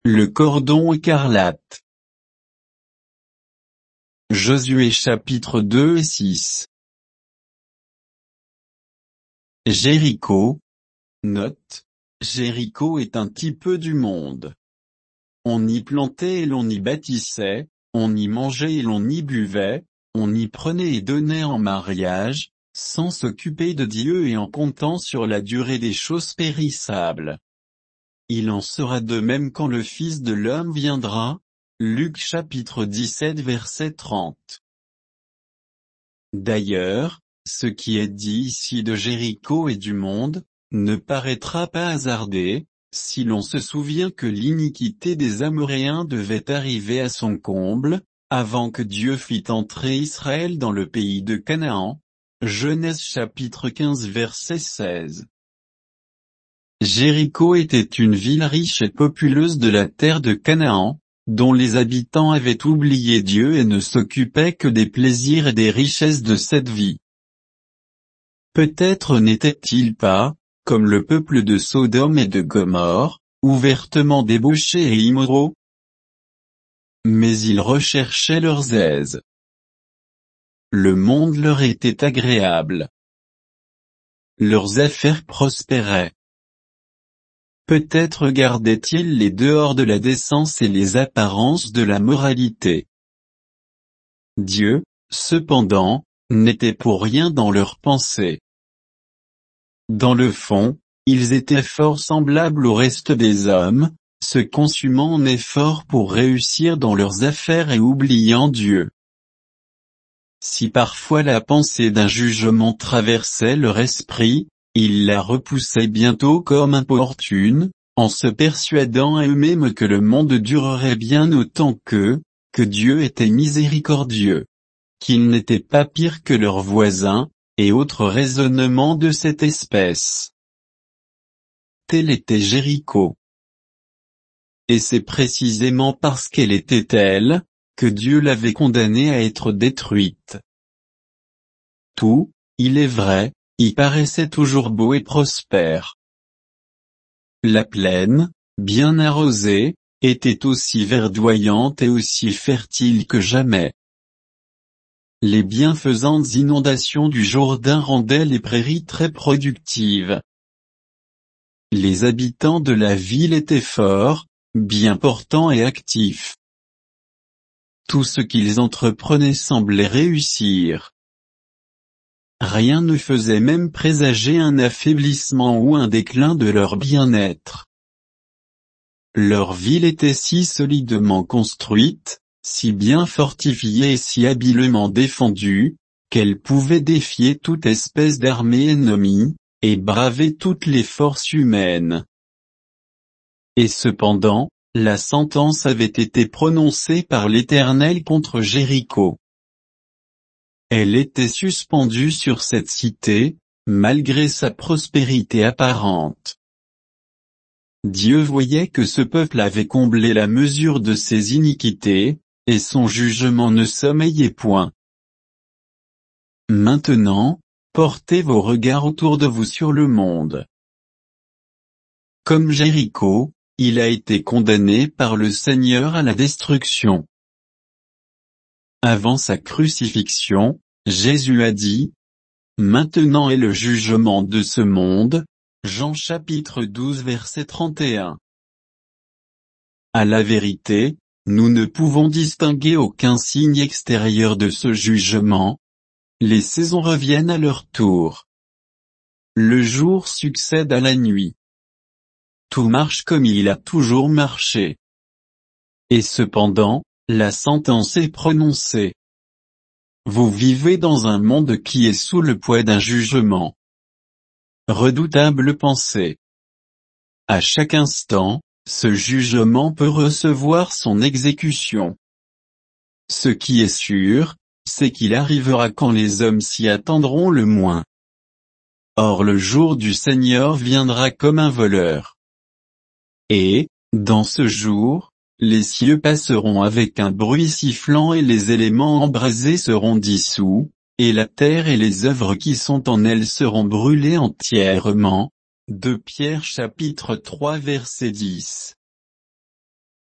le cordon écarlate. Josué chapitre 2 et 6. Jéricho. Note, Jéricho est un type du monde. On y plantait et l'on y bâtissait, on y mangeait et l'on y buvait, on y prenait et donnait en mariage, sans s'occuper de Dieu et en comptant sur la durée des choses périssables. Il en sera de même quand le Fils de l'homme viendra. Luc chapitre 17 verset 30. D'ailleurs, ce qui est dit ici de Jéricho et du monde, ne paraîtra pas hasardé, si l'on se souvient que l'iniquité des Amoréens devait arriver à son comble, avant que Dieu fît entrer Israël dans le pays de Canaan. Genèse chapitre 15 verset 16. Jéricho était une ville riche et populeuse de la terre de Canaan, dont les habitants avaient oublié Dieu et ne s'occupaient que des plaisirs et des richesses de cette vie. Peut-être n'étaient-ils pas, comme le peuple de Sodome et de Gomorrhe, ouvertement débauchés et immoraux? Mais ils recherchaient leurs aises. Le monde leur était agréable. Leurs affaires prospéraient. Peut-être gardaient-ils les dehors de la décence et les apparences de la moralité. Dieu, cependant, n'était pour rien dans leurs pensées. Dans le fond, ils étaient fort semblables au reste des hommes, se consumant en efforts pour réussir dans leurs affaires et oubliant Dieu. Si parfois la pensée d'un jugement traversait leur esprit, ils la repoussaient bientôt comme importune, en se persuadant à eux-mêmes que le monde durerait bien autant que Dieu était miséricordieux, qu'il n'était pas pire que leurs voisins, et autres raisonnements de cette espèce. Tel était Jéricho. Et c'est précisément parce qu'elle était telle, que Dieu l'avait condamnée à être détruite. Tout, il est vrai, y paraissait toujours beau et prospère. La plaine, bien arrosée, était aussi verdoyante et aussi fertile que jamais. Les bienfaisantes inondations du Jourdain rendaient les prairies très productives. Les habitants de la ville étaient forts, bien portants et actifs. Tout ce qu'ils entreprenaient semblait réussir. Rien ne faisait même présager un affaiblissement ou un déclin de leur bien-être. Leur ville était si solidement construite, si bien fortifiée et si habilement défendue, qu'elle pouvait défier toute espèce d'armée ennemie, et braver toutes les forces humaines. Et cependant, la sentence avait été prononcée par l'Éternel contre Jéricho. Elle était suspendue sur cette cité, malgré sa prospérité apparente. Dieu voyait que ce peuple avait comblé la mesure de ses iniquités, et son jugement ne sommeillait point. Maintenant, portez vos regards autour de vous sur le monde. Comme Jéricho, il a été condamné par le Seigneur à la destruction. Avant sa crucifixion, Jésus a dit, « Maintenant est le jugement de ce monde », Jean chapitre 12 verset 31. À la vérité, nous ne pouvons distinguer aucun signe extérieur de ce jugement. Les saisons reviennent à leur tour. Le jour succède à la nuit. Tout marche comme il a toujours marché. Et cependant, la sentence est prononcée. Vous vivez dans un monde qui est sous le poids d'un jugement. Redoutable pensée. À chaque instant, ce jugement peut recevoir son exécution. Ce qui est sûr, c'est qu'il arrivera quand les hommes s'y attendront le moins. Or le jour du Seigneur viendra comme un voleur. Et, dans ce jour, les cieux passeront avec un bruit sifflant et les éléments embrasés seront dissous, et la terre et les œuvres qui sont en elle seront brûlées entièrement. 2 Pierre chapitre 3 verset 10.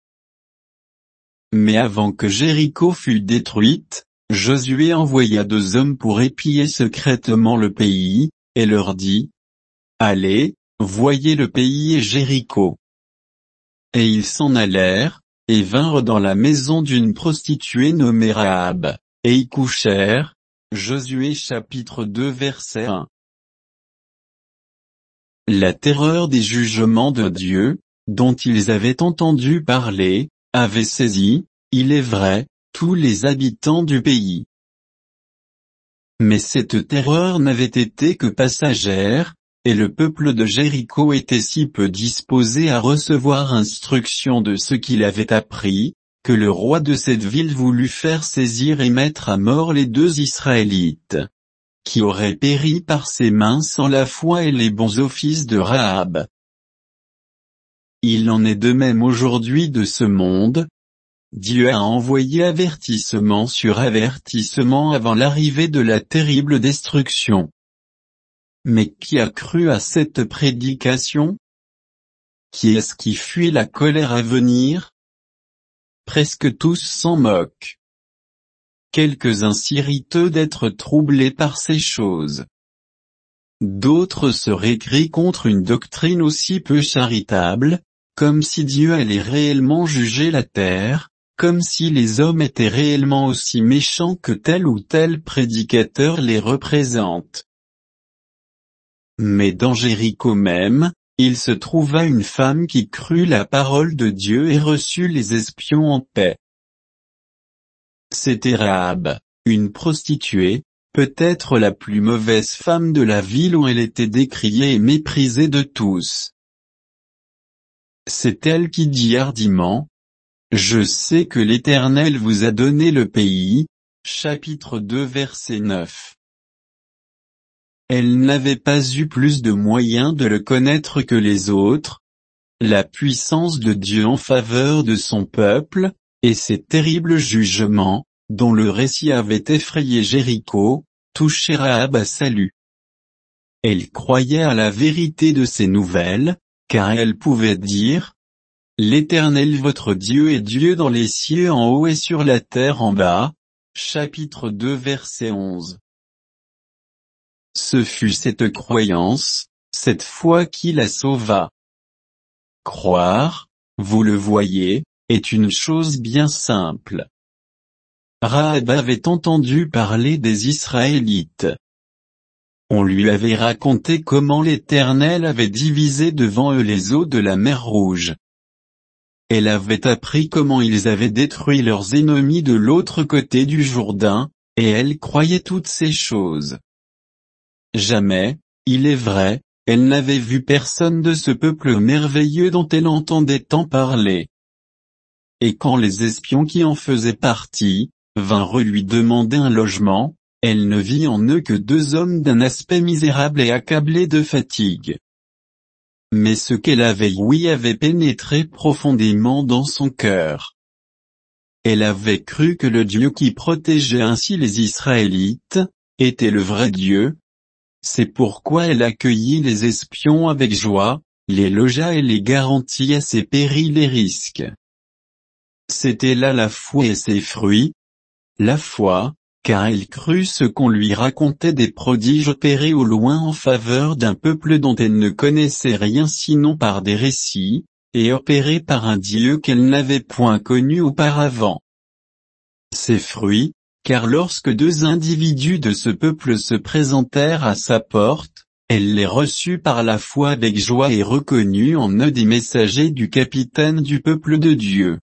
Mais avant que Jéricho fût détruite, Josué envoya 2 hommes pour épier secrètement le pays, et leur dit, Allez, voyez le pays et Jéricho. Et ils s'en allèrent, et vinrent dans la maison d'une prostituée nommée Rahab, et y couchèrent. Josué chapitre 2 verset 1. La terreur des jugements de Dieu, dont ils avaient entendu parler, avait saisi, il est vrai, tous les habitants du pays. Mais cette terreur n'avait été que passagère, et le peuple de Jéricho était si peu disposé à recevoir instruction de ce qu'il avait appris, que le roi de cette ville voulut faire saisir et mettre à mort les 2 Israélites, qui auraient péri par ses mains sans la foi et les bons offices de Rahab. Il en est de même aujourd'hui de ce monde. Dieu a envoyé avertissement sur avertissement avant l'arrivée de la terrible destruction. Mais qui a cru à cette prédication? Qui est-ce qui fuit la colère à venir? Presque tous s'en moquent. Quelques-uns s'irritent d'être troublés par ces choses. D'autres se récrient contre une doctrine aussi peu charitable, comme si Dieu allait réellement juger la terre, comme si les hommes étaient réellement aussi méchants que tel ou tel prédicateur les représente. Mais dans Jéricho même, il se trouva une femme qui crut la parole de Dieu et reçut les espions en paix. C'était Rahab, une prostituée, peut-être la plus mauvaise femme de la ville où elle était décriée et méprisée de tous. C'est elle qui dit hardiment, « Je sais que l'Éternel vous a donné le pays », chapitre 2 verset 9. Elle n'avait pas eu plus de moyens de le connaître que les autres. La puissance de Dieu en faveur de son peuple, et ses terribles jugements, dont le récit avait effrayé Jéricho, touchaient Rahab à salut. Elle croyait à la vérité de ces nouvelles, car elle pouvait dire, « L'Éternel votre Dieu est Dieu dans les cieux en haut et sur la terre en bas », chapitre 2 verset 11. Ce fut cette croyance, cette foi qui la sauva. Croire, vous le voyez, est une chose bien simple. Rahab avait entendu parler des Israélites. On lui avait raconté comment l'Éternel avait divisé devant eux les eaux de la mer Rouge. Elle avait appris comment ils avaient détruit leurs ennemis de l'autre côté du Jourdain, et elle croyait toutes ces choses. Jamais, il est vrai, elle n'avait vu personne de ce peuple merveilleux dont elle entendait tant parler. Et quand les espions qui en faisaient partie, vinrent lui demander un logement, elle ne vit en eux que 2 hommes d'un aspect misérable et accablés de fatigue. Mais ce qu'elle avait ouï avait pénétré profondément dans son cœur. Elle avait cru que le Dieu qui protégeait ainsi les Israélites, était le vrai Dieu. C'est pourquoi elle accueillit les espions avec joie, les logea et les garantit à ses périls et risques. C'était là la foi et ses fruits. La foi, car elle crut ce qu'on lui racontait des prodiges opérés au loin en faveur d'un peuple dont elle ne connaissait rien sinon par des récits, et opérés par un Dieu qu'elle n'avait point connu auparavant. Ses fruits, car lorsque 2 individus de ce peuple se présentèrent à sa porte, elle les reçut par la foi avec joie et reconnut en eux des messagers du capitaine du peuple de Dieu.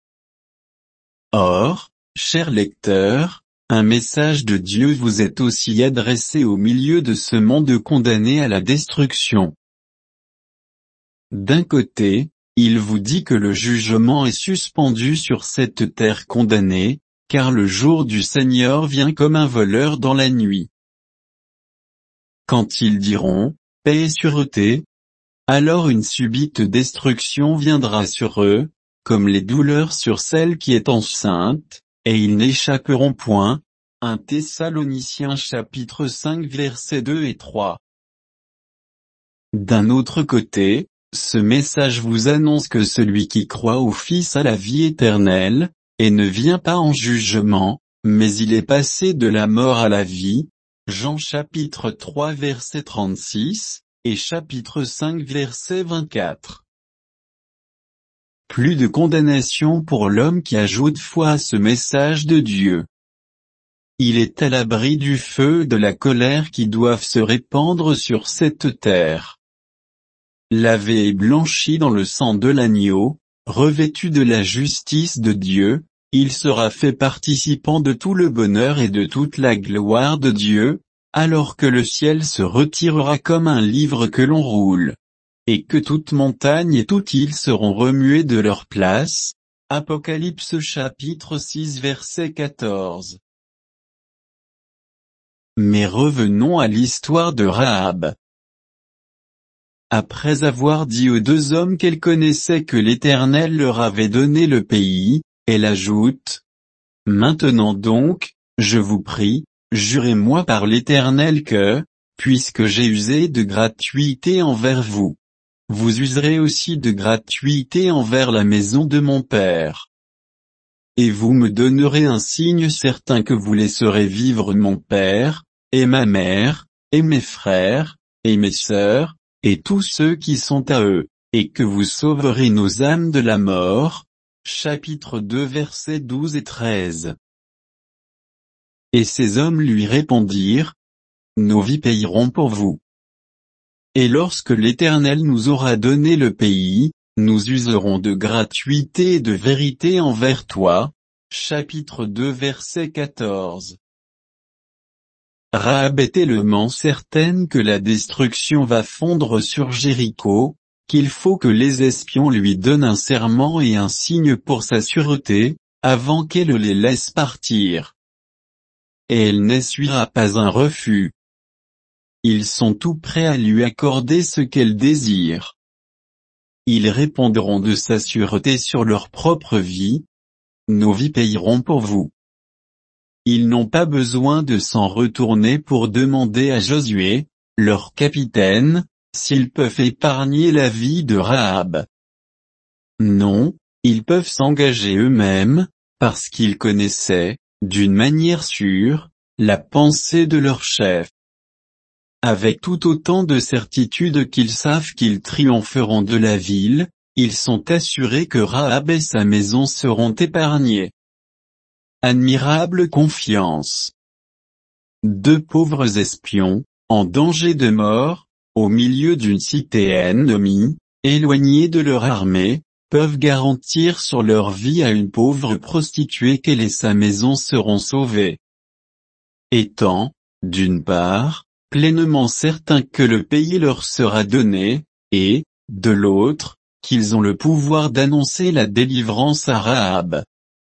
Or, chers lecteurs, un message de Dieu vous est aussi adressé au milieu de ce monde condamné à la destruction. D'un côté, il vous dit que le jugement est suspendu sur cette terre condamnée, car le jour du Seigneur vient comme un voleur dans la nuit. Quand ils diront, paix et sûreté, alors une subite destruction viendra sur eux, comme les douleurs sur celle qui est enceinte, et ils n'échapperont point. 1 Thessaloniciens chapitre 5 versets 2 et 3. D'un autre côté, ce message vous annonce que celui qui croit au Fils a la vie éternelle, et ne vient pas en jugement, mais il est passé de la mort à la vie. Jean chapitre 3 verset 36, et chapitre 5 verset 24. Plus de condamnation pour l'homme qui ajoute foi à ce message de Dieu. Il est à l'abri du feu de la colère qui doivent se répandre sur cette terre. Lavé et blanchi dans le sang de l'agneau, revêtu de la justice de Dieu, il sera fait participant de tout le bonheur et de toute la gloire de Dieu, alors que le ciel se retirera comme un livre que l'on roule, et que toute montagne et toute île seront remuées de leur place. Apocalypse chapitre 6 verset 14. Mais revenons à l'histoire de Rahab. Après avoir dit aux deux hommes qu'elle connaissait que l'Éternel leur avait donné le pays, elle ajoute: Maintenant donc, je vous prie, jurez-moi par l'Éternel que, puisque j'ai usé de gratuité envers vous, vous userez aussi de gratuité envers la maison de mon père. Et vous me donnerez un signe certain que vous laisserez vivre mon père, et ma mère, et mes frères, et mes sœurs, et tous ceux qui sont à eux, et que vous sauverez nos âmes de la mort. Chapitre 2 versets 12 et 13. Et ces hommes lui répondirent: Nos vies payeront pour vous. Et lorsque l'Éternel nous aura donné le pays, nous userons de gratuité et de vérité envers toi. Chapitre 2 verset 14. Rahab est tellement certaine que la destruction va fondre sur Jéricho, qu'il faut que les espions lui donnent un serment et un signe pour sa sûreté, avant qu'elle les laisse partir. Et elle n'essuiera pas un refus. Ils sont tout prêts à lui accorder ce qu'elle désire. Ils répondront de sa sûreté sur leur propre vie. Nos vies payeront pour vous. Ils n'ont pas besoin de s'en retourner pour demander à Josué, leur capitaine, s'ils peuvent épargner la vie de Rahab. Non, ils peuvent s'engager eux-mêmes, parce qu'ils connaissaient, d'une manière sûre, la pensée de leur chef. Avec tout autant de certitude qu'ils savent qu'ils triompheront de la ville, ils sont assurés que Rahab et sa maison seront épargnés. Admirable confiance. Deux pauvres espions, en danger de mort, au milieu d'une cité ennemie, éloignés de leur armée, peuvent garantir sur leur vie à une pauvre prostituée qu'elle et sa maison seront sauvées. Étant, d'une part, pleinement certains que le pays leur sera donné, et, de l'autre, qu'ils ont le pouvoir d'annoncer la délivrance à Rahab.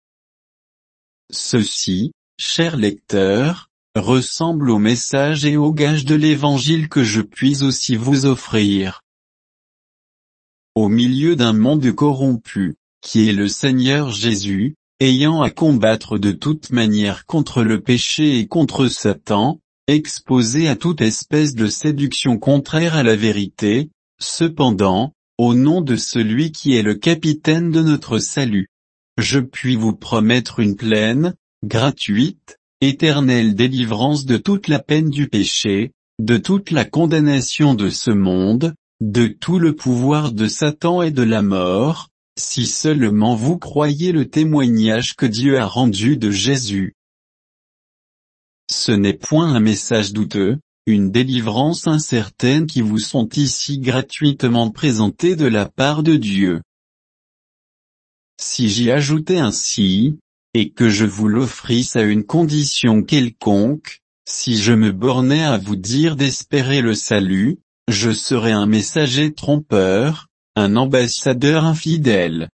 Ceci, chers lecteurs, ressemble au message et au gage de l'Évangile que je puis aussi vous offrir. Au milieu d'un monde corrompu, qui est le Seigneur Jésus, ayant à combattre de toute manière contre le péché et contre Satan, exposé à toute espèce de séduction contraire à la vérité, cependant, au nom de celui qui est le capitaine de notre salut, je puis vous promettre une pleine, gratuite, éternelle délivrance de toute la peine du péché, de toute la condamnation de ce monde, de tout le pouvoir de Satan et de la mort, si seulement vous croyez le témoignage que Dieu a rendu de Jésus. Ce n'est point un message douteux, une délivrance incertaine qui vous sont ici gratuitement présentées de la part de Dieu. Si j'y ajoutais ainsi, et que je vous l'offrisse à une condition quelconque, si je me bornais à vous dire d'espérer le salut, je serais un messager trompeur, un ambassadeur infidèle.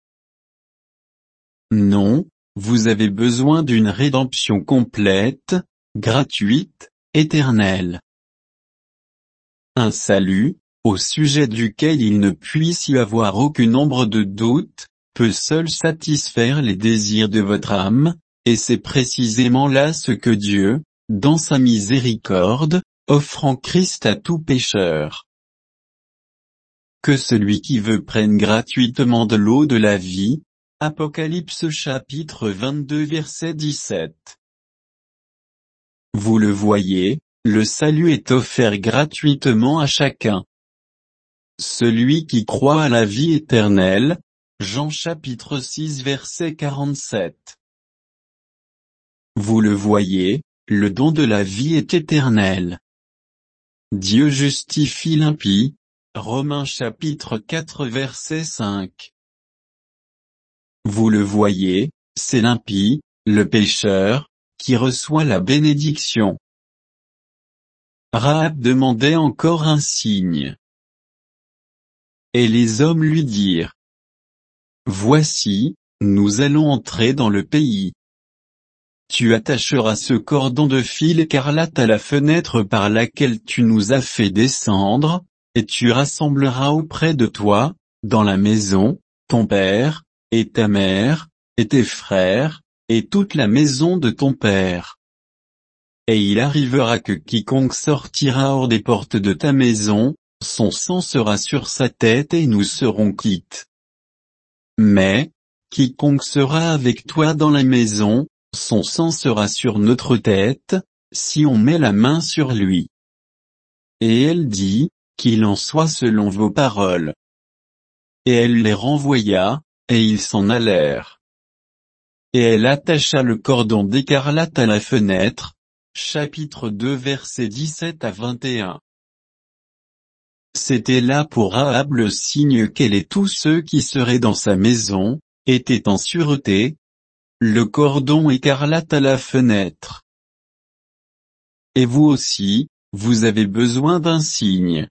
Non, vous avez besoin d'une rédemption complète, gratuite, éternelle. Un salut, au sujet duquel il ne puisse y avoir aucune ombre de doute, peut seul satisfaire les désirs de votre âme, et c'est précisément là ce que Dieu, dans sa miséricorde, offre en Christ à tout pécheur. Que celui qui veut prenne gratuitement de l'eau de la vie. Apocalypse chapitre 22 verset 17. Vous le voyez, le salut est offert gratuitement à chacun. Celui qui croit à la vie éternelle, Jean chapitre 6 verset 47. Vous le voyez, le don de la vie est éternel. Dieu justifie l'impie, Romains chapitre 4 verset 5. Vous le voyez, c'est l'impie, le pécheur, qui reçoit la bénédiction. Rahab demandait encore un signe. Et les hommes lui dirent: Voici, nous allons entrer dans le pays. Tu attacheras ce cordon de fil écarlate à la fenêtre par laquelle tu nous as fait descendre, et tu rassembleras auprès de toi, dans la maison, ton père, et ta mère, et tes frères, et toute la maison de ton père. Et il arrivera que quiconque sortira hors des portes de ta maison, son sang sera sur sa tête et nous serons quittes. Mais, quiconque sera avec toi dans la maison, son sang sera sur notre tête, si on met la main sur lui. Et elle dit: Qu'il en soit selon vos paroles. Et elle les renvoya, et ils s'en allèrent. Et elle attacha le cordon d'écarlate à la fenêtre. Chapitre 2 versets 17 à 21. C'était là pour Rahab le signe qu'elle et tous ceux qui seraient dans sa maison, étaient en sûreté. Le cordon écarlate à la fenêtre. Et vous aussi, vous avez besoin d'un signe.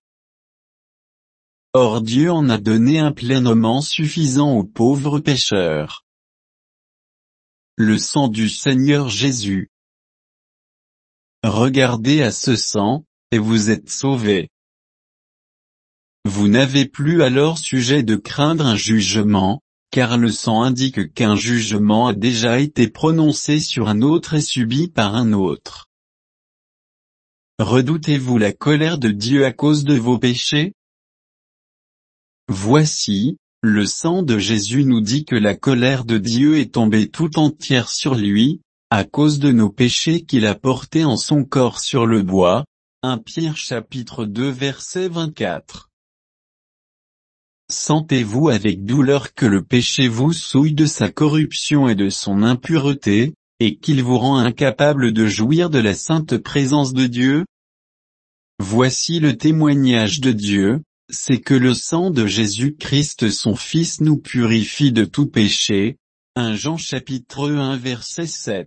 Or Dieu en a donné un pleinement suffisant aux pauvres pécheurs. Le sang du Seigneur Jésus. Regardez à ce sang, et vous êtes sauvés. Vous n'avez plus alors sujet de craindre un jugement, car le sang indique qu'un jugement a déjà été prononcé sur un autre et subi par un autre. Redoutez-vous la colère de Dieu à cause de vos péchés? Voici, le sang de Jésus nous dit que la colère de Dieu est tombée tout entière sur lui, à cause de nos péchés qu'il a portés en son corps sur le bois. 1 Pierre chapitre 2 verset 24. Sentez-vous avec douleur que le péché vous souille de sa corruption et de son impureté, et qu'il vous rend incapable de jouir de la sainte présence de Dieu? Voici le témoignage de Dieu, c'est que le sang de Jésus-Christ son Fils nous purifie de tout péché. 1 Jean chapitre 1 verset 7.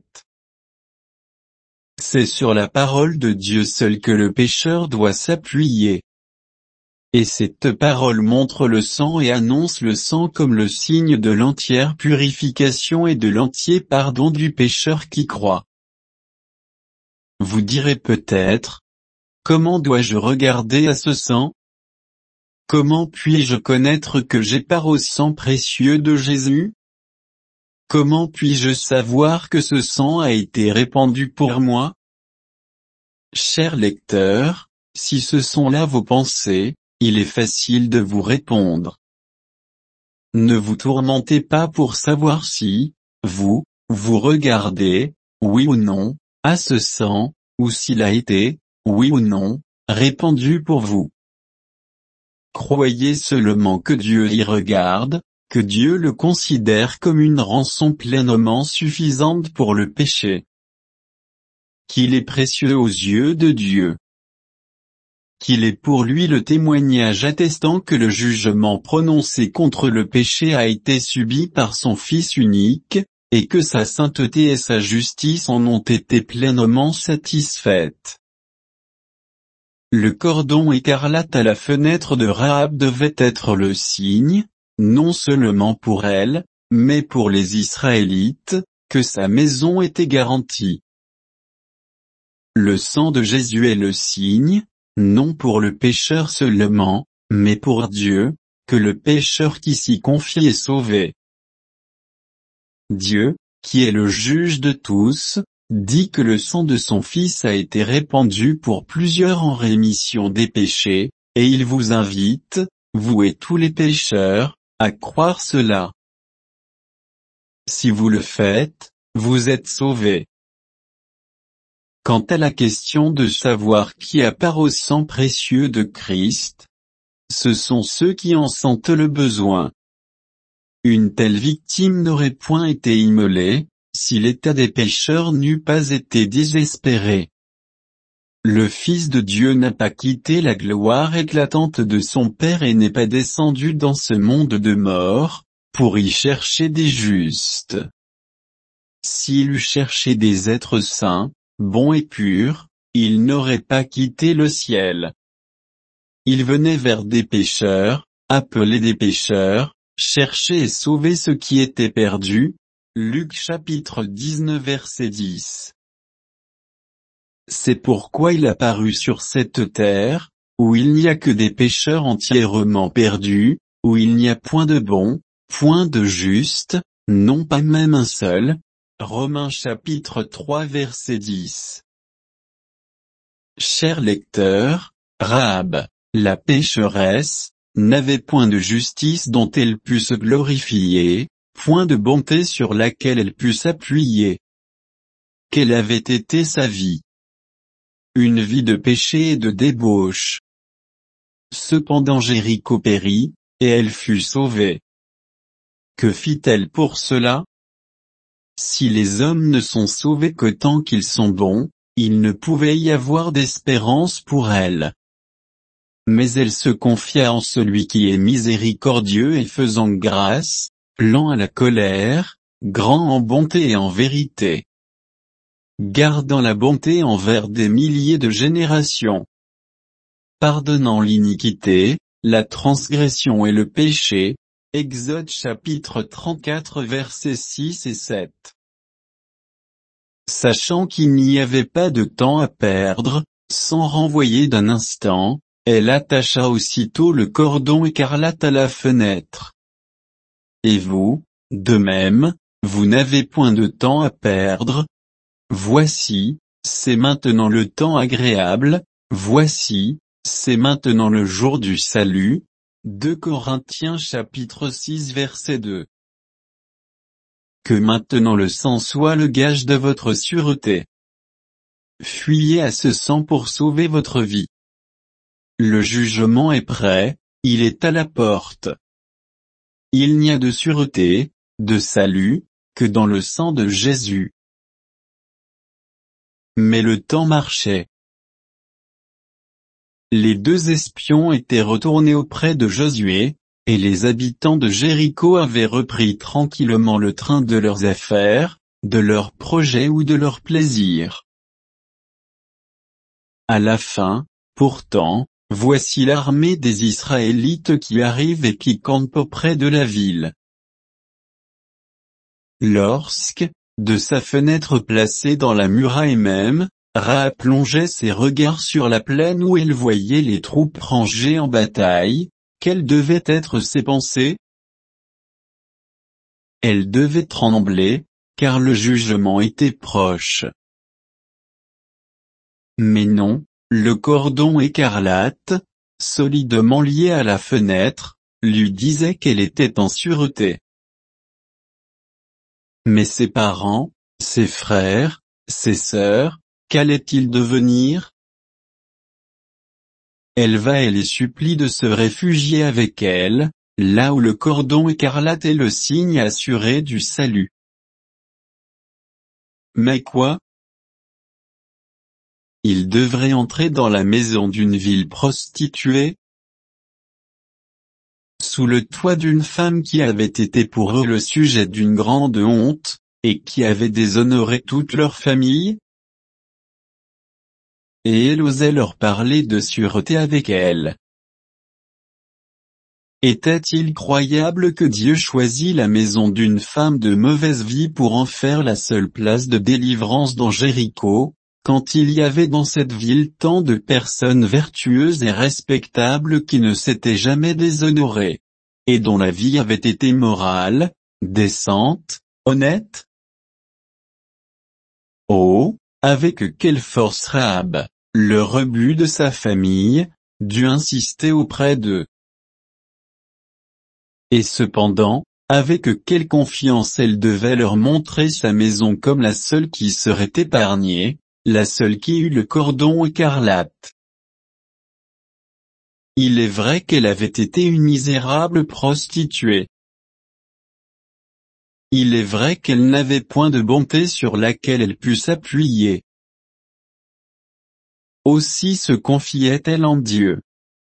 C'est sur la parole de Dieu seul que le pécheur doit s'appuyer. Et cette parole montre le sang et annonce le sang comme le signe de l'entière purification et de l'entier pardon du pécheur qui croit. Vous direz peut-être: comment dois-je regarder à ce sang? Comment puis-je connaître que j'ai part au sang précieux de Jésus? Comment puis-je savoir que ce sang a été répandu pour moi? Chers lecteurs, si ce sont là vos pensées, il est facile de vous répondre. Ne vous tourmentez pas pour savoir si, vous regardez, oui ou non, à ce sang, ou s'il a été, oui ou non, répandu pour vous. Croyez seulement que Dieu y regarde, que Dieu le considère comme une rançon pleinement suffisante pour le péché. Qu'il est précieux aux yeux de Dieu. Qu'il est pour lui le témoignage attestant que le jugement prononcé contre le péché a été subi par son Fils unique, et que sa sainteté et sa justice en ont été pleinement satisfaites. Le cordon écarlate à la fenêtre de Rahab devait être le signe, non seulement pour elle, mais pour les Israélites, que sa maison était garantie. Le sang de Jésus est le signe, non pour le pécheur seulement, mais pour Dieu, que le pécheur qui s'y confie est sauvé. Dieu, qui est le juge de tous, dit que le sang de son Fils a été répandu pour plusieurs en rémission des péchés, et il vous invite, vous et tous les pécheurs, à croire cela. Si vous le faites, vous êtes sauvés. Quant à la question de savoir qui a part au sang précieux de Christ, ce sont ceux qui en sentent le besoin. Une telle victime n'aurait point été immolée, si l'état des pécheurs n'eût pas été désespéré. Le Fils de Dieu n'a pas quitté la gloire éclatante de son Père et n'est pas descendu dans ce monde de mort, pour y chercher des justes. S'il eût cherché des êtres saints, bons et purs, il n'aurait pas quitté le ciel. Il venait vers des pécheurs, appelés des pécheurs, chercher et sauver ceux qui étaient perdus. Luc chapitre 19 verset 10. C'est pourquoi il a paru sur cette terre, où il n'y a que des pécheurs entièrement perdus, où il n'y a point de bons, point de justes, non pas même un seul. Romains chapitre 3 verset 10. Chers lecteurs, Rahab, la pécheresse, n'avait point de justice dont elle pût se glorifier, point de bonté sur laquelle elle pût s'appuyer. Quelle avait été sa vie? Une vie de péché et de débauche. Cependant Jéricho périt, et elle fut sauvée. Que fit-elle pour cela? Si les hommes ne sont sauvés que tant qu'ils sont bons, il ne pouvait y avoir d'espérance pour elle. Mais elle se confia en celui qui est miséricordieux et faisant grâce, lent à la colère, grand en bonté et en vérité, gardant la bonté envers des milliers de générations, pardonnant l'iniquité, la transgression et le péché. Exode chapitre 34 versets 6 et 7. Sachant qu'il n'y avait pas de temps à perdre, sans renvoyer d'un instant, elle attacha aussitôt le cordon écarlate à la fenêtre. Et vous, de même, vous n'avez point de temps à perdre. Voici, c'est maintenant le temps agréable, voici, c'est maintenant le jour du salut. 2 Corinthiens chapitre 6 verset 2. Que maintenant le sang soit le gage de votre sûreté. Fuyez à ce sang pour sauver votre vie. Le jugement est prêt, il est à la porte. Il n'y a de sûreté, de salut, que dans le sang de Jésus. Mais le temps marchait. Les deux espions étaient retournés auprès de Josué, et les habitants de Jéricho avaient repris tranquillement le train de leurs affaires, de leurs projets ou de leurs plaisirs. À la fin, pourtant, voici l'armée des Israélites qui arrive et qui campe auprès de la ville. Lorsque, de sa fenêtre placée dans la muraille même, Rahab plongeait ses regards sur la plaine où elle voyait les troupes rangées en bataille, quelles devaient être ses pensées? Elle devait trembler, car le jugement était proche. Mais non, le cordon écarlate, solidement lié à la fenêtre, lui disait qu'elle était en sûreté. Mais ses parents, ses frères, ses sœurs, qu'allait-il devenir? Elle va et les supplie de se réfugier avec elle, là où le cordon écarlate est le signe assuré du salut. Mais quoi? Ils devraient entrer dans la maison d'une ville prostituée? Sous le toit d'une femme qui avait été pour eux le sujet d'une grande honte, et qui avait déshonoré toute leur famille? Et elle osait leur parler de sûreté avec elle. Était-il croyable que Dieu choisit la maison d'une femme de mauvaise vie pour en faire la seule place de délivrance dans Jéricho, quand il y avait dans cette ville tant de personnes vertueuses et respectables qui ne s'étaient jamais déshonorées, et dont la vie avait été morale, décente, honnête? Oh, avec quelle force Rahab, le rebut de sa famille, dut insister auprès d'eux. Et cependant, avec quelle confiance elle devait leur montrer sa maison comme la seule qui serait épargnée, la seule qui eut le cordon écarlate. Il est vrai qu'elle avait été une misérable prostituée. Il est vrai qu'elle n'avait point de bonté sur laquelle elle pût s'appuyer. Aussi se confiait-elle en Dieu.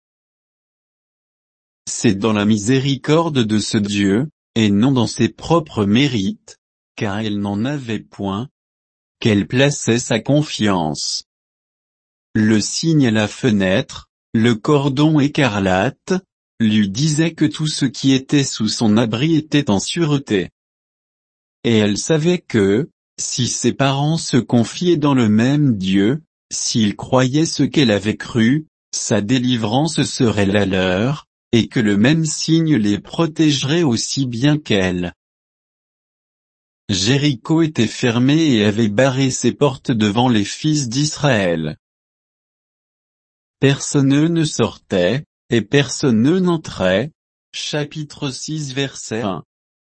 C'est dans la miséricorde de ce Dieu, et non dans ses propres mérites, car elle n'en avait point, qu'elle plaçait sa confiance. Le signe à la fenêtre, le cordon écarlate, lui disait que tout ce qui était sous son abri était en sûreté. Et elle savait que, si ses parents se confiaient dans le même Dieu, s'ils croyaient ce qu'elle avait cru, sa délivrance serait la leur, et que le même signe les protégerait aussi bien qu'elle. Jéricho était fermé et avait barré ses portes devant les fils d'Israël. Personne ne sortait, et personne n'entrait. Chapitre 6 verset 1.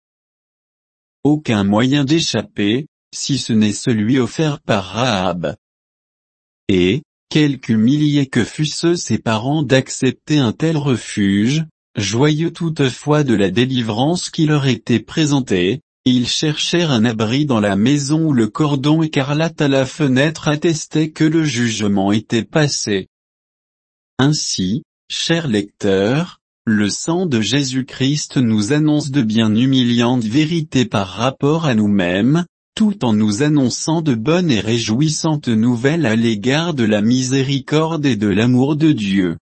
Aucun moyen d'échapper, si ce n'est celui offert par Rahab. Et, quelque humiliés que fussent ses parents d'accepter un tel refuge, joyeux toutefois de la délivrance qui leur était présentée, ils cherchèrent un abri dans la maison où le cordon écarlate à la fenêtre attestait que le jugement était passé. Ainsi, chers lecteurs, le sang de Jésus-Christ nous annonce de bien humiliantes vérités par rapport à nous-mêmes, tout en nous annonçant de bonnes et réjouissantes nouvelles à l'égard de la miséricorde et de l'amour de Dieu.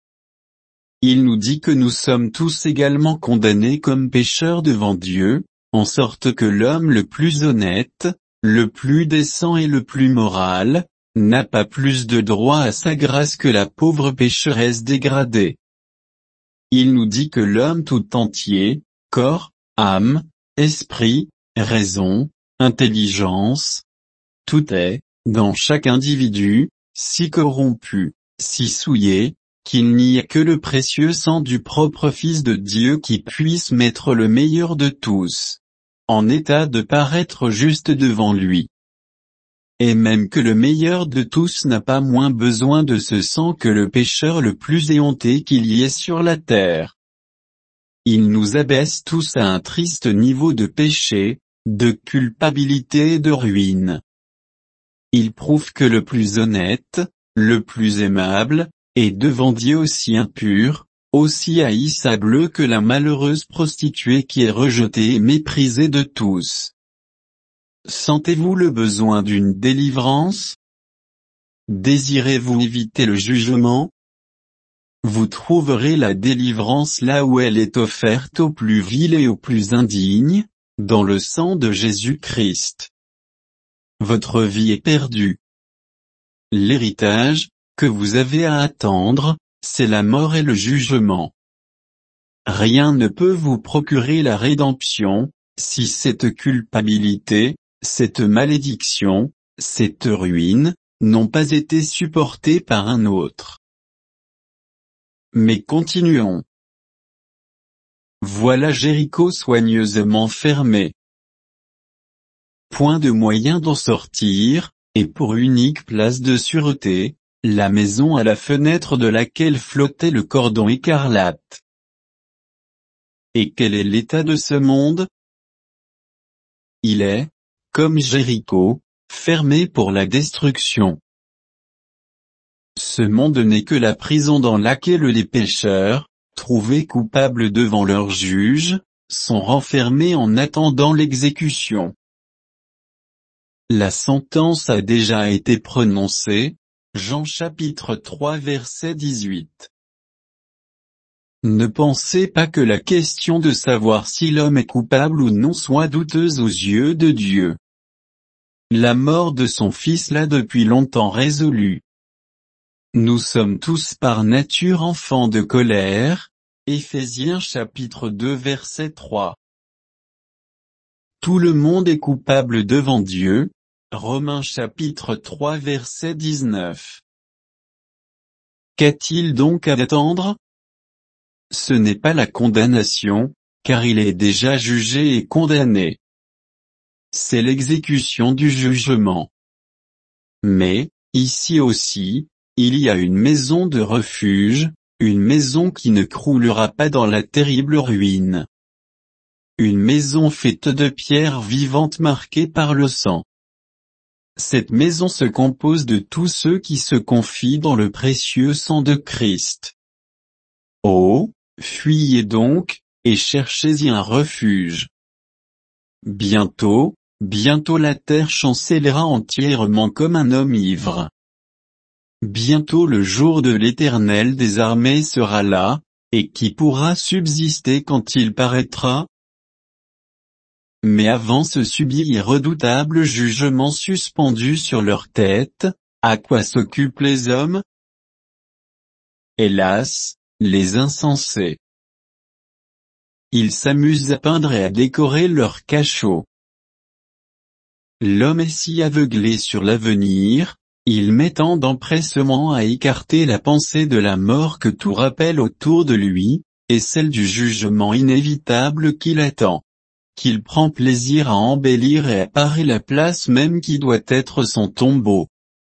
Il nous dit que nous sommes tous également condamnés comme pécheurs devant Dieu, en sorte que l'homme le plus honnête, le plus décent et le plus moral, n'a pas plus de droit à sa grâce que la pauvre pécheresse dégradée. Il nous dit que l'homme tout entier, corps, âme, esprit, raison, intelligence, tout est, dans chaque individu, si corrompu, si souillé, qu'il n'y a que le précieux sang du propre Fils de Dieu qui puisse mettre le meilleur de tous en état de paraître juste devant lui. Et même que le meilleur de tous n'a pas moins besoin de ce sang que le pécheur le plus éhonté qu'il y ait sur la terre. Il nous abaisse tous à un triste niveau de péché, de culpabilité et de ruine. Il prouve que le plus honnête, le plus aimable, est devant Dieu aussi impur, aussi haïssable que la malheureuse prostituée qui est rejetée et méprisée de tous. Sentez-vous le besoin d'une délivrance? Désirez-vous éviter le jugement? Vous trouverez la délivrance là où elle est offerte aux plus vils et aux plus indignes, dans le sang de Jésus-Christ. Votre vie est perdue. L'héritage, que vous avez à attendre, c'est la mort et le jugement. Rien ne peut vous procurer la rédemption, si cette culpabilité, cette malédiction, cette ruine, n'ont pas été supportées par un autre. Mais continuons. Voilà Jéricho soigneusement fermé. Point de moyen d'en sortir, et pour unique place de sûreté, la maison à la fenêtre de laquelle flottait le cordon écarlate. Et quel est l'état de ce monde? Il est, comme Jéricho, fermé pour la destruction. Ce monde n'est que la prison dans laquelle les pécheurs, trouvés coupables devant leur juge, sont renfermés en attendant l'exécution. La sentence a déjà été prononcée, Jean chapitre 3 verset 18. Ne pensez pas que la question de savoir si l'homme est coupable ou non soit douteuse aux yeux de Dieu. La mort de son Fils l'a depuis longtemps résolu. Nous sommes tous par nature enfants de colère, Éphésiens chapitre 2 verset 3. Tout le monde est coupable devant Dieu, Romains chapitre 3 verset 19. Qu'a-t-il donc à attendre? Ce n'est pas la condamnation, car il est déjà jugé et condamné. C'est l'exécution du jugement. Mais, ici aussi, il y a une maison de refuge, une maison qui ne croulera pas dans la terrible ruine. Une maison faite de pierres vivantes marquées par le sang. Cette maison se compose de tous ceux qui se confient dans le précieux sang de Christ. Oh, fuyez donc, et cherchez-y un refuge. Bientôt la terre chancellera entièrement comme un homme ivre. Bientôt le jour de l'Éternel des armées sera là, et qui pourra subsister quand il paraîtra? Mais avant ce subit et redoutable jugement suspendu sur leur tête, à quoi s'occupent les hommes? Hélas, les insensés. Ils s'amusent à peindre et à décorer leurs cachots. L'homme est si aveuglé sur l'avenir, il met tant d'empressement à écarter la pensée de la mort que tout rappelle autour de lui, et celle du jugement inévitable qui l'attend, qu'il prend plaisir à embellir et à parer la place même qui doit être son tombeau.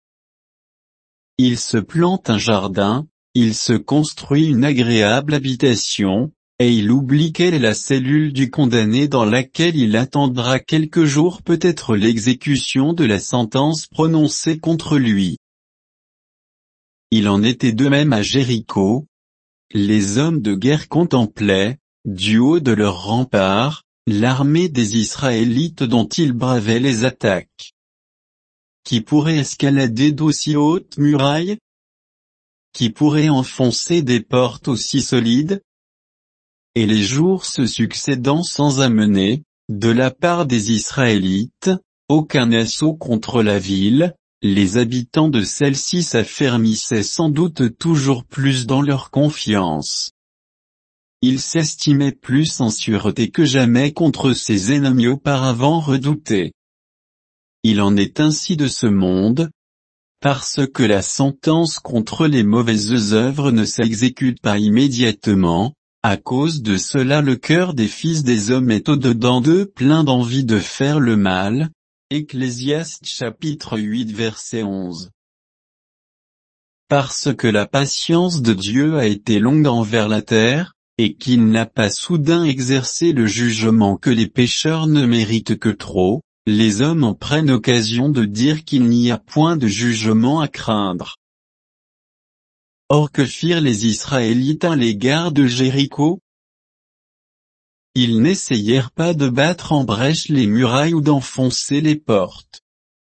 Il se plante un jardin, il se construit une agréable habitation, et il oublie quelle est la cellule du condamné dans laquelle il attendra quelques jours peut-être l'exécution de la sentence prononcée contre lui. Il en était de même à Jéricho. Les hommes de guerre contemplaient, du haut de leurs remparts, l'armée des Israélites dont ils bravaient les attaques. Qui pourrait escalader d'aussi hautes murailles? Qui pourrait enfoncer des portes aussi solides? Et les jours se succédant sans amener, de la part des Israélites, aucun assaut contre la ville, les habitants de celle-ci s'affermissaient sans doute toujours plus dans leur confiance. Ils s'estimaient plus en sûreté que jamais contre ces ennemis auparavant redoutés. Il en est ainsi de ce monde, parce que la sentence contre les mauvaises œuvres ne s'exécute pas immédiatement. À cause de cela le cœur des fils des hommes est au-dedans d'eux plein d'envie de faire le mal. Ecclésiaste chapitre 8 verset 11. Parce que la patience de Dieu a été longue envers la terre, et qu'il n'a pas soudain exercé le jugement que les pécheurs ne méritent que trop, les hommes en prennent occasion de dire qu'il n'y a point de jugement à craindre. Or que firent les Israélites à l'égard de Jéricho? Ils n'essayèrent pas de battre en brèche les murailles ou d'enfoncer les portes.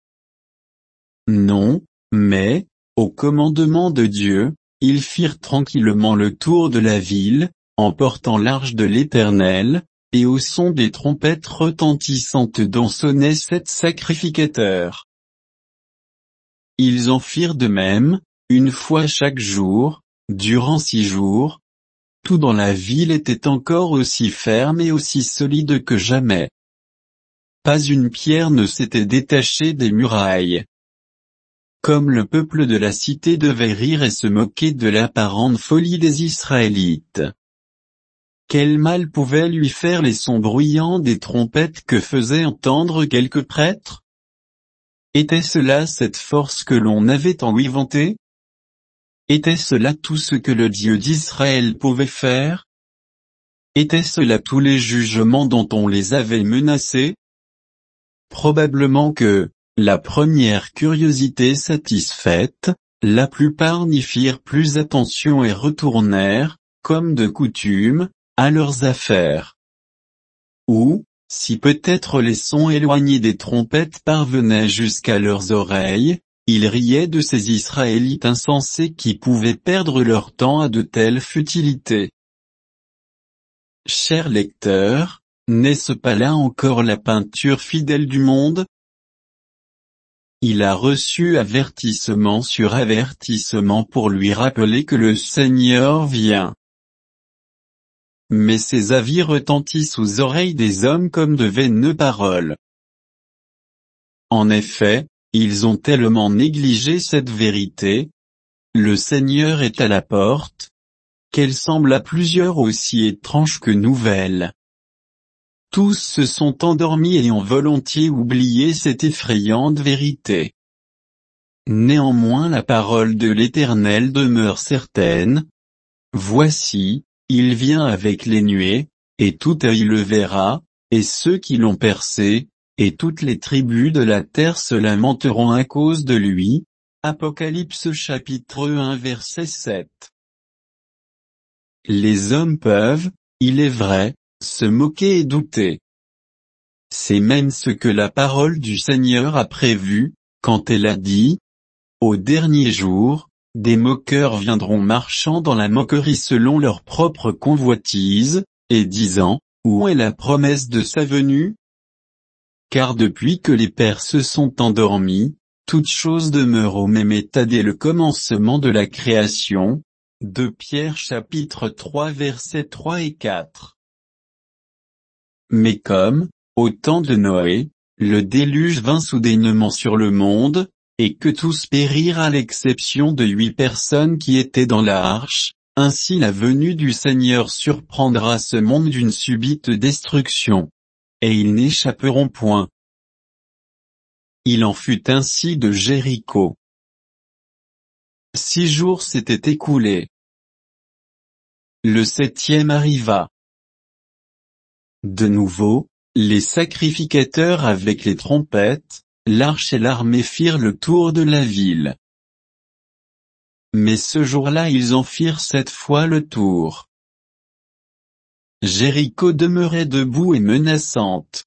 Non, mais, au commandement de Dieu, ils firent tranquillement le tour de la ville, en portant l'arche de l'Éternel, et au son des trompettes retentissantes dont sonnaient 7 sacrificateurs. Ils en firent de même, une fois chaque jour, durant 6 jours. Tout dans la ville était encore aussi ferme et aussi solide que jamais. Pas une pierre ne s'était détachée des murailles. Comme le peuple de la cité devait rire et se moquer de l'apparente folie des Israélites. Quel mal pouvait lui faire les sons bruyants des trompettes que faisaient entendre quelques prêtres? Était-ce là cette force que l'on avait tant lui vantée? Était-ce là tout ce que le Dieu d'Israël pouvait faire? Étaient-ce là tous les jugements dont on les avait menacés? Probablement que, la première curiosité satisfaite, la plupart n'y firent plus attention et retournèrent, comme de coutume, à leurs affaires. Ou, si peut-être les sons éloignés des trompettes parvenaient jusqu'à leurs oreilles, ils riaient de ces Israélites insensés qui pouvaient perdre leur temps à de telles futilités. Chers lecteurs, n'est-ce pas là encore la peinture fidèle du monde? Il a reçu avertissement sur avertissement pour lui rappeler que le Seigneur vient. Mais ces avis retentissent aux oreilles des hommes comme de vaines paroles. En effet, ils ont tellement négligé cette vérité, le Seigneur est à la porte, qu'elle semble à plusieurs aussi étrange que nouvelle. Tous se sont endormis et ont volontiers oublié cette effrayante vérité. Néanmoins la parole de l'Éternel demeure certaine. Voici, il vient avec les nuées, et tout œil le verra, et ceux qui l'ont percé, et toutes les tribus de la terre se lamenteront à cause de lui. Apocalypse chapitre 1 verset 7. Les hommes peuvent, il est vrai, se moquer et douter. C'est même ce que la parole du Seigneur a prévu, quand elle a dit, « Au dernier jour, des moqueurs viendront marchant dans la moquerie selon leur propre convoitise, et disant, où est la promesse de sa venue ? Car depuis que les pères se sont endormis, toute chose demeure au même état dès le commencement de la création. » 2 Pierre chapitre 3 versets 3 et 4. Mais comme, au temps de Noé, le déluge vint soudainement sur le monde, et que tous périrent à l'exception de 8 personnes qui étaient dans la arche, ainsi la venue du Seigneur surprendra ce monde d'une subite destruction. Et ils n'échapperont point. Il en fut ainsi de Jéricho. 6 jours s'étaient écoulés. Le 7e arriva. De nouveau, les sacrificateurs avec les trompettes, l'arche et l'armée firent le tour de la ville. Mais ce jour-là ils en firent 7 fois le tour. Jéricho demeurait debout et menaçante.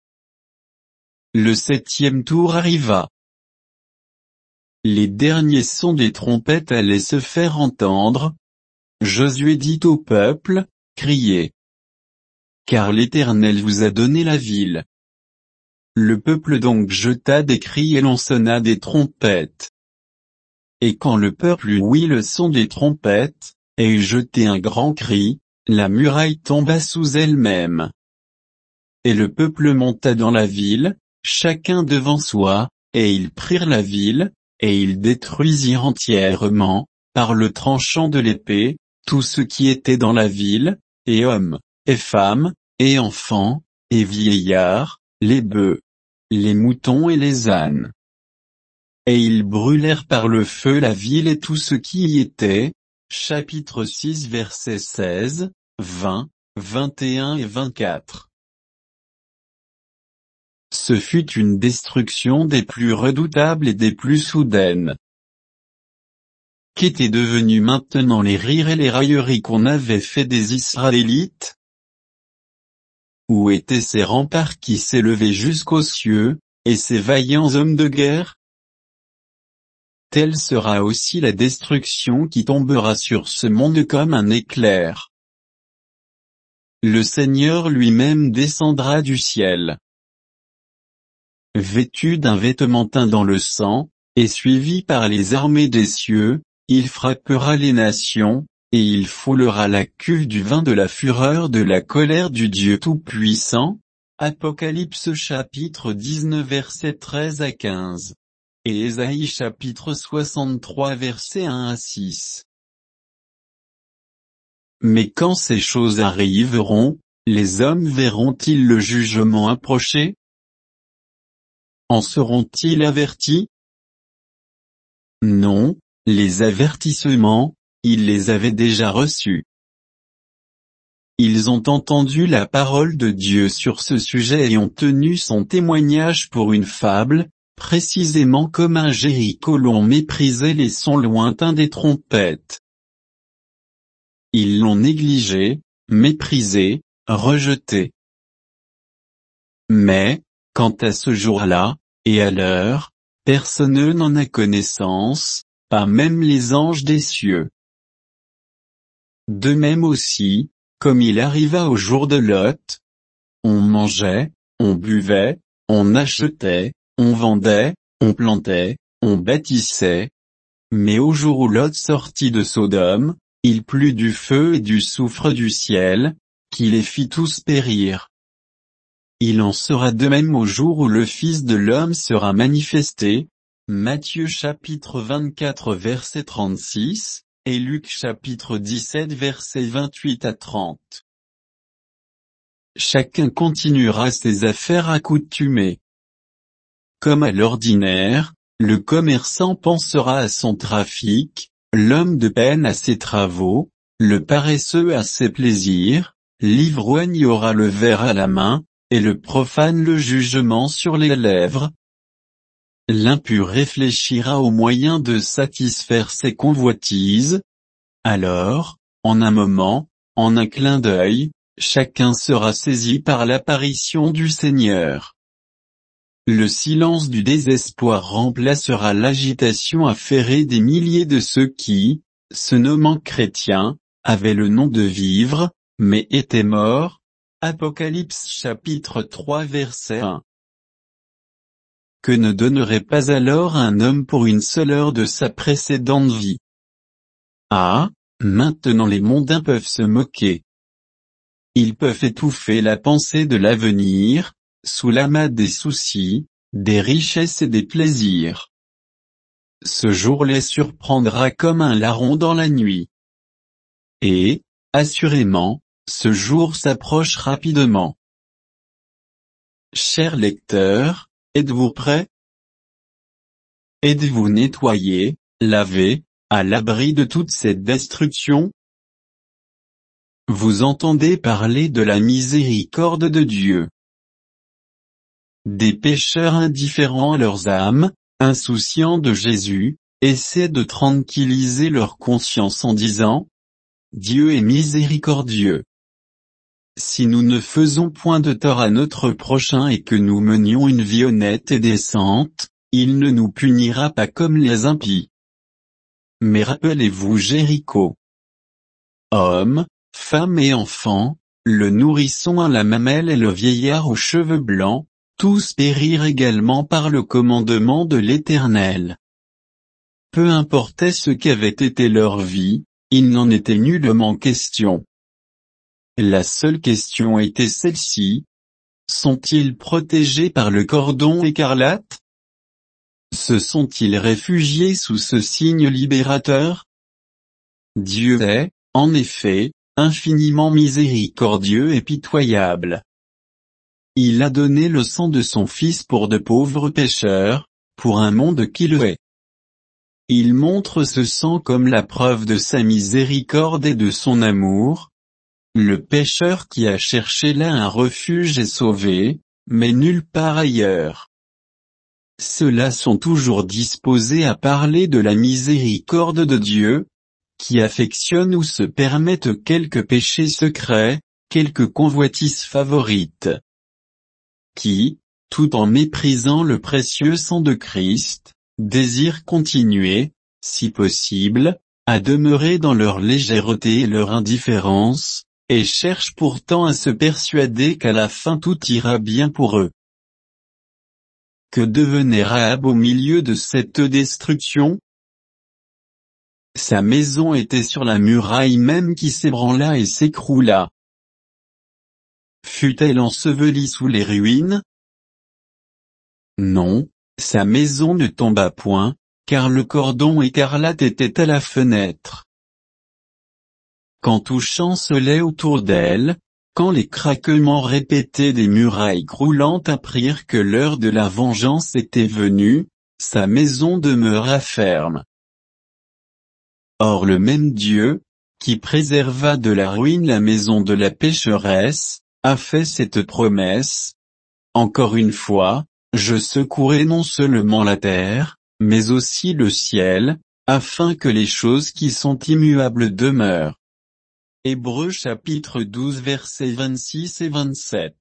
Le 7e tour arriva. Les derniers sons des trompettes allaient se faire entendre. Josué dit au peuple, criez. Car l'Éternel vous a donné la ville. Le peuple donc jeta des cris et l'on sonna des trompettes. Et quand le peuple ouït le son des trompettes, et eut jeté un grand cri, la muraille tomba sous elle-même. Et le peuple monta dans la ville, chacun devant soi, et ils prirent la ville, et ils détruisirent entièrement, par le tranchant de l'épée, tout ce qui était dans la ville, et hommes, et femmes, et enfants, et vieillards, les bœufs, les moutons et les ânes. Et ils brûlèrent par le feu la ville et tout ce qui y était. Chapitre 6 versets 16, 20, 21 et 24. Ce fut une destruction des plus redoutables et des plus soudaines. Qu'étaient devenus maintenant les rires et les railleries qu'on avait fait des Israélites? Où étaient ces remparts qui s'élevaient jusqu'aux cieux, et ces vaillants hommes de guerre? Telle sera aussi la destruction qui tombera sur ce monde comme un éclair. Le Seigneur lui-même descendra du ciel. Vêtu d'un vêtement teint dans le sang, et suivi par les armées des cieux, il frappera les nations, et il foulera la cuve du vin de la fureur de la colère du Dieu Tout-Puissant. Apocalypse chapitre 19 versets 13 à 15. Et Ésaïe chapitre 63 versets 1 à 6. Mais quand ces choses arriveront, les hommes verront-ils le jugement approcher? En seront-ils avertis? Non, les avertissements, ils les avaient déjà reçus. Ils ont entendu la parole de Dieu sur ce sujet et ont tenu son témoignage pour une fable, précisément comme à Jéricho l'on méprisait les sons lointains des trompettes. Ils l'ont négligé, méprisé, rejeté. Mais, quant à ce jour-là, et à l'heure, personne n'en a connaissance, pas même les anges des cieux. De même aussi, comme il arriva au jour de Lot, on mangeait, on buvait, on achetait, on vendait, on plantait, on bâtissait. Mais au jour où Lot sortit de Sodome, il plut du feu et du soufre du ciel, qui les fit tous périr. Il en sera de même au jour où le Fils de l'homme sera manifesté. Matthieu chapitre 24 verset 36, et Luc chapitre 17 verset 28 à 30. chacun continuera ses affaires accoutumées. Comme à l'ordinaire, le commerçant pensera à son trafic, l'homme de peine à ses travaux, le paresseux à ses plaisirs, l'ivrogne aura le verre à la main, et le profane le jugement sur les lèvres. L'impur réfléchira aux moyens de satisfaire ses convoitises. Alors, en un moment, en un clin d'œil, chacun sera saisi par l'apparition du Seigneur. Le silence du désespoir remplacera l'agitation affairée des milliers de ceux qui, se nommant chrétiens, avaient le nom de vivre, mais étaient morts. Apocalypse chapitre 3 verset 1. Que ne donnerait pas alors un homme pour une seule heure de sa précédente vie? Ah, maintenant les mondains peuvent se moquer. Ils peuvent étouffer la pensée de l'avenir, sous l'amas des soucis, des richesses et des plaisirs. Ce jour les surprendra comme un larron dans la nuit. Et, assurément, ce jour s'approche rapidement. Chers lecteurs, êtes-vous prêts? Êtes-vous nettoyés, lavés, à l'abri de toute cette destruction? Vous entendez parler de la miséricorde de Dieu. Des pécheurs indifférents à leurs âmes, insouciants de Jésus, essaient de tranquilliser leur conscience en disant « Dieu est miséricordieux. Si nous ne faisons point de tort à notre prochain et que nous menions une vie honnête et décente, il ne nous punira pas comme les impies. » Mais rappelez-vous Jéricho. Hommes, femmes et enfants, le nourrisson à la mamelle et le vieillard aux cheveux blancs, tous périrent également par le commandement de l'Éternel. Peu importait ce qu'avait été leur vie, il n'en était nullement question. La seule question était celle-ci. Sont-ils protégés par le cordon écarlate? Se sont-ils réfugiés sous ce signe libérateur? Dieu est, en effet, infiniment miséricordieux et pitoyable. Il a donné le sang de son Fils pour de pauvres pécheurs, pour un monde qui le hait. Il montre ce sang comme la preuve de sa miséricorde et de son amour. Le pécheur qui a cherché là un refuge est sauvé, mais nulle part ailleurs. Ceux-là sont toujours disposés à parler de la miséricorde de Dieu, qui affectionne ou se permettent quelques péchés secrets, quelques convoitises favorites. Qui, tout en méprisant le précieux sang de Christ, désirent continuer, si possible, à demeurer dans leur légèreté et leur indifférence, et cherchent pourtant à se persuader qu'à la fin tout ira bien pour eux. Que devenait Rahab au milieu de cette destruction? Sa maison était sur la muraille même qui s'ébranla et s'écroula. Fut-elle ensevelie sous les ruines? Non, sa maison ne tomba point, car le cordon écarlate était à la fenêtre. Quand tout chancelait autour d'elle, quand les craquements répétés des murailles croulantes apprirent que l'heure de la vengeance était venue, sa maison demeura ferme. Or le même Dieu, qui préserva de la ruine la maison de la pécheresse, a fait cette promesse. Encore une fois, je secouerai non seulement la terre, mais aussi le ciel, afin que les choses qui sont immuables demeurent. Hébreux chapitre 12 versets 26 et 27.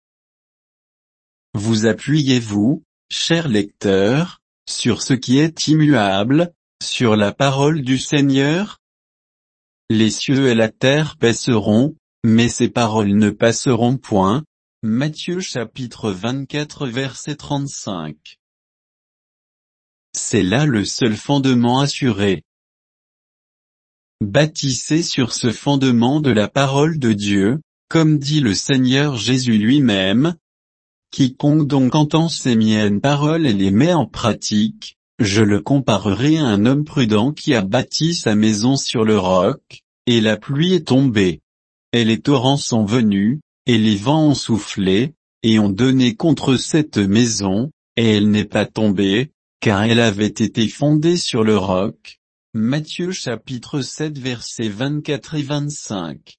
Vous appuyez-vous, chers lecteurs, sur ce qui est immuable, sur la parole du Seigneur? Les cieux et la terre passeront, mais ces paroles ne passeront point. Matthieu chapitre 24 verset 35. C'est là le seul fondement assuré. Bâtissez sur ce fondement de la parole de Dieu, comme dit le Seigneur Jésus lui-même. Quiconque donc entend ces miennes paroles et les met en pratique, je le comparerai à un homme prudent qui a bâti sa maison sur le roc, et la pluie est tombée. Et les torrents sont venus, et les vents ont soufflé, et ont donné contre cette maison, et elle n'est pas tombée, car elle avait été fondée sur le roc. Matthieu chapitre 7 versets 24 et 25.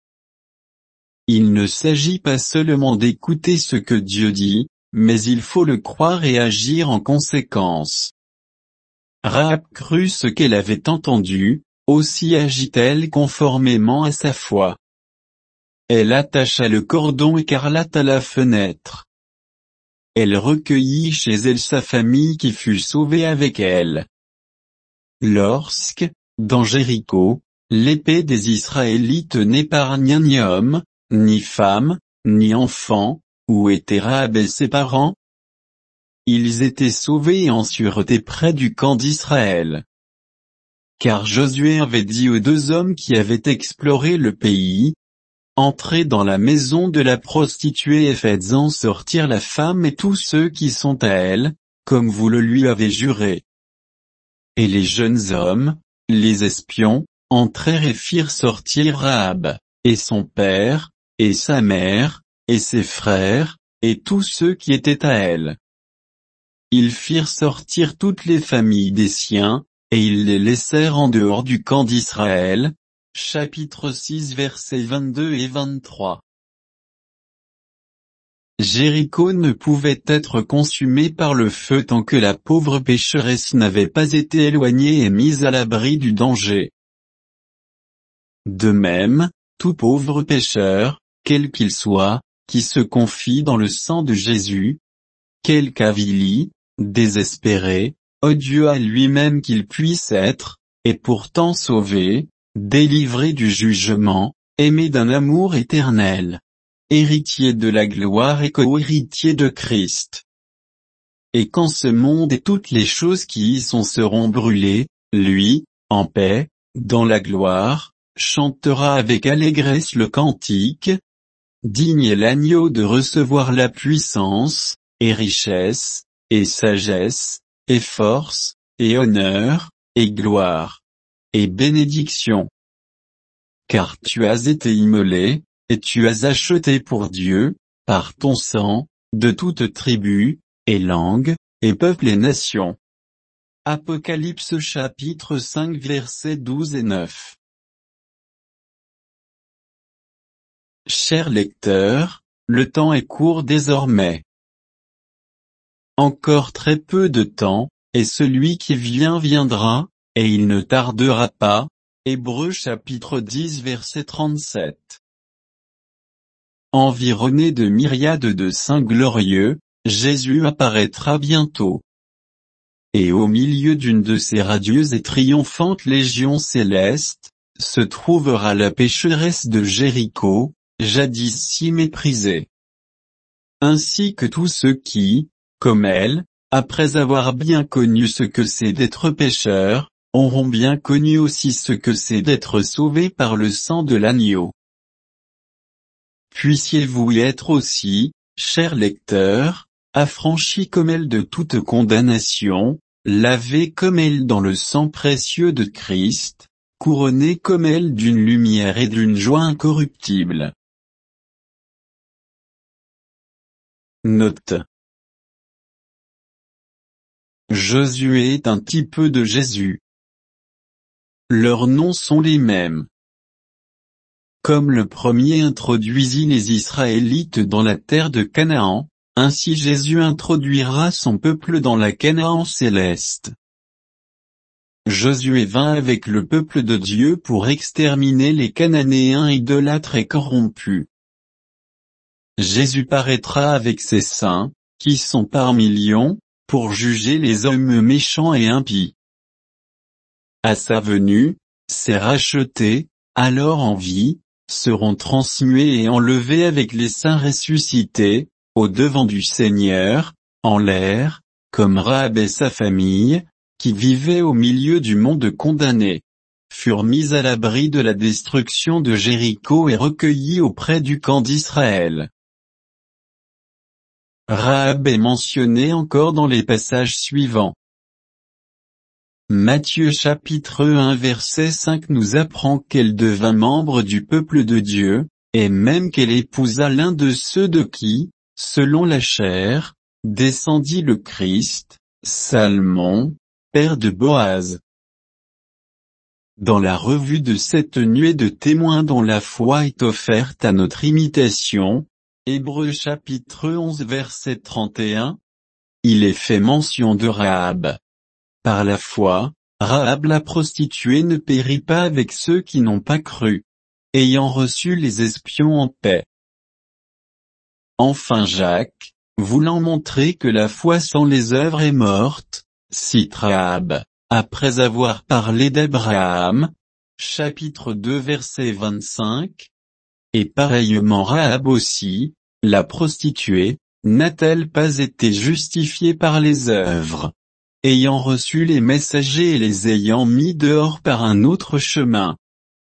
Il ne s'agit pas seulement d'écouter ce que Dieu dit, mais il faut le croire et agir en conséquence. Rahab crut ce qu'elle avait entendu, aussi agit-elle conformément à sa foi. Elle attacha le cordon écarlate à la fenêtre. Elle recueillit chez elle sa famille qui fut sauvée avec elle. Lorsque, dans Jéricho, l'épée des Israélites n'épargna ni homme, ni femme, ni enfant, où étaient Rahab et ses parents? Ils étaient sauvés en sûreté près du camp d'Israël. Car Josué avait dit aux deux hommes qui avaient exploré le pays, « Entrez dans la maison de la prostituée et faites-en sortir la femme et tous ceux qui sont à elle, comme vous le lui avez juré. » Et les jeunes hommes, les espions, entrèrent et firent sortir Rahab, et son père, et sa mère, et ses frères, et tous ceux qui étaient à elle. Ils firent sortir toutes les familles des siens, et ils les laissèrent en dehors du camp d'Israël. Chapitre 6 versets 22 et 23. Jéricho ne pouvait être consumé par le feu tant que la pauvre pécheresse n'avait pas été éloignée et mise à l'abri du danger. De même, tout pauvre pécheur, quel qu'il soit, qui se confie dans le sang de Jésus, quelque avili, désespéré, odieux à lui-même qu'il puisse être, est pourtant sauvé, délivré du jugement, aimé d'un amour éternel, héritier de la gloire et co-héritier de Christ. Et quand ce monde et toutes les choses qui y sont seront brûlées, lui, en paix, dans la gloire, chantera avec allégresse le cantique. Digne est l'agneau de recevoir la puissance, et richesse, et sagesse, et force, et honneur, et gloire, et bénédiction. Car tu as été immolé, et tu as acheté pour Dieu, par ton sang, de toute tribu, et langue, et peuple et nation. Apocalypse chapitre 5 versets 12 et 9. Chers lecteurs, le temps est court désormais. Encore très peu de temps, et celui qui vient viendra, et il ne tardera pas. Hébreux chapitre 10 verset 37. Environné de myriades de saints glorieux, Jésus apparaîtra bientôt. Et au milieu d'une de ces radieuses et triomphantes légions célestes, se trouvera la pécheresse de Jéricho, jadis si méprisée. Ainsi que tous ceux qui, comme elle, après avoir bien connu ce que c'est d'être pécheur, auront bien connu aussi ce que c'est d'être sauvés par le sang de l'agneau. Puissiez-vous y être aussi, chers lecteurs, affranchis comme elle de toute condamnation, lavés comme elle dans le sang précieux de Christ, couronnés comme elle d'une lumière et d'une joie incorruptible. Note. Josué est un type de Jésus. Leurs noms sont les mêmes. Comme le premier introduisit les Israélites dans la terre de Canaan, ainsi Jésus introduira son peuple dans la Canaan céleste. Josué vint avec le peuple de Dieu pour exterminer les Cananéens idolâtres et corrompus. Jésus paraîtra avec ses saints, qui sont par millions, pour juger les hommes méchants et impies. À sa venue, ces rachetés, alors en vie, seront transmués et enlevés avec les saints ressuscités, au devant du Seigneur, en l'air, comme Rahab et sa famille, qui vivaient au milieu du monde condamné, furent mis à l'abri de la destruction de Jéricho et recueillis auprès du camp d'Israël. Rahab est mentionné encore dans les passages suivants. Matthieu chapitre 1 verset 5 nous apprend qu'elle devint membre du peuple de Dieu, et même qu'elle épousa l'un de ceux de qui, selon la chair, descendit le Christ, Salmon, père de Boaz. Dans la revue de cette nuée de témoins dont la foi est offerte à notre imitation, Hébreux chapitre 11 verset 31, il est fait mention de Rahab. Par la foi, Rahab la prostituée ne périt pas avec ceux qui n'ont pas cru, ayant reçu les espions en paix. Enfin Jacques, voulant montrer que la foi sans les œuvres est morte, cite Rahab, après avoir parlé d'Abraham, chapitre 2 verset 25, et pareillement Rahab aussi, la prostituée, n'a-t-elle pas été justifiée par les œuvres, ayant reçu les messagers et les ayant mis dehors par un autre chemin.